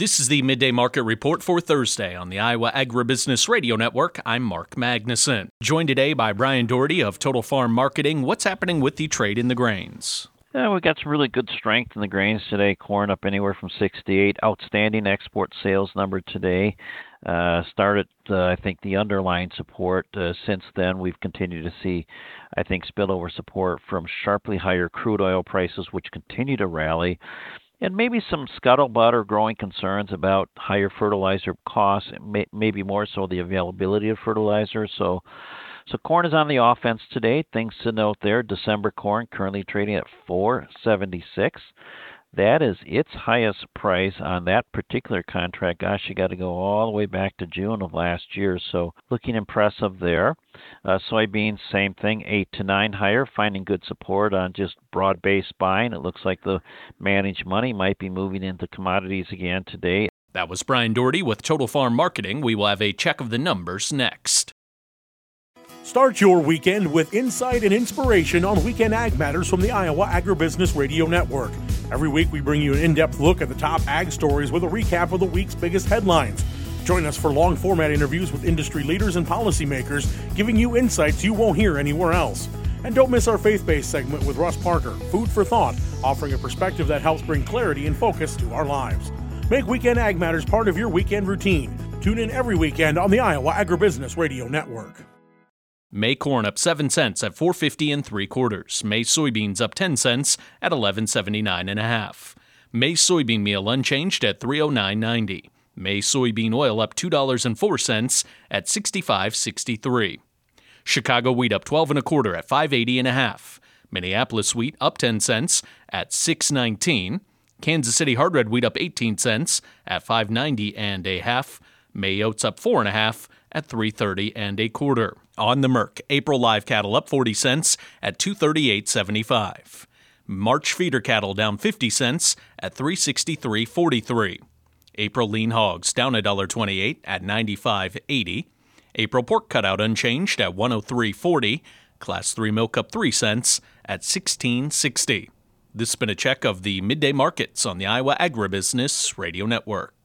This is the Midday Market Report for Thursday on the Iowa Agribusiness Radio Network. I'm Mark Magnuson. Joined today by Brian Doherty of Total Farm Marketing. What's happening with the trade in the grains? Yeah, we got some really good strength in the grains today. Corn up anywhere from 6 to 8. Outstanding export sales number today. Started, I think, the underlying support. Since then, we've continued to see, I think, spillover support from sharply higher crude oil prices, which continue to rally. And maybe some scuttlebutt or growing concerns about higher fertilizer costs, maybe more so the availability of fertilizer. So corn is on the offense today. Things to note there. December corn currently trading at $4.76. That is its highest price on that particular contract. Gosh, you got to go all the way back to June of last year. So looking impressive there. Soybeans, same thing, 8 to 9 higher, finding good support on just broad-based buying. It looks like the managed money might be moving into commodities again today. That was Brian Doherty with Total Farm Marketing. We will have a check of the numbers next. Start your weekend with insight and inspiration on Weekend Ag Matters from the Iowa Agribusiness Radio Network. Every week we bring you an in-depth look at the top ag stories with a recap of the week's biggest headlines. Join us for long-format interviews with industry leaders and policymakers, giving you insights you won't hear anywhere else. And don't miss our faith-based segment with Russ Parker, Food for Thought, offering a perspective that helps bring clarity and focus to our lives. Make Weekend Ag Matters part of your weekend routine. Tune in every weekend on the Iowa Agribusiness Radio Network. May corn up 7 cents at $4.50 3/4. May soybeans up 10 cents at $11.79 1/2. May soybean meal unchanged at $309.90. May soybean oil up $2.04 at $65.63. Chicago wheat up 12 1/4 at $5.80 1/2. Minneapolis wheat up 10 cents at $6.19. Kansas City hard red wheat up 18 cents at $5.90 1/2. May oats up 4 1/2 at $3.30 1/4. On the Merc, April live cattle up 40 cents at $238.75. March feeder cattle down 50 cents at $363.43. April lean hogs down $1.28 at $95.80. April pork cutout unchanged at $103.40. Class 3 milk up 3 cents at $16.60. This has been a check of the midday markets on the Iowa Agribusiness Radio Network.